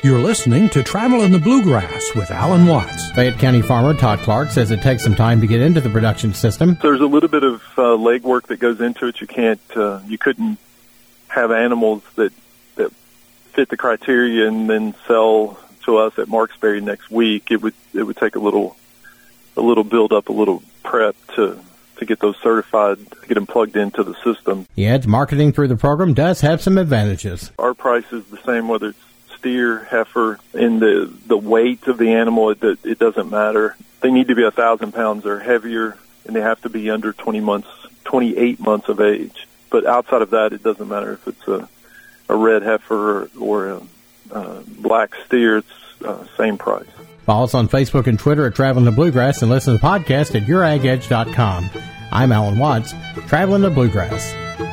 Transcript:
You're listening to Travel in the Bluegrass with Alan Watts. Fayette County farmer Todd Clark says it takes some time to get into the production system. There's a little bit of legwork that goes into it. You couldn't have animals that fit the criteria and then sell to us at Marksberry next week. It would take a little build up, a little prep to get those certified, to get them plugged into the system. He adds marketing through the program does have some advantages. Our price is the same whether it's steer, heifer, and the weight of the animal, it doesn't matter. They need to be 1,000 pounds or heavier, and they have to be under 28 months of age. But outside of that, it doesn't matter if it's a red heifer or a black steer. It's same price. Follow us on Facebook and Twitter at Traveling the Bluegrass and listen to the podcast at YourAgEdge.com. I'm Alan Watts, Traveling the Bluegrass.